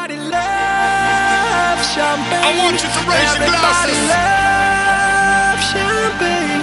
Everybody loves champagne. I want you to raise your Everybody glasses. loves champagne.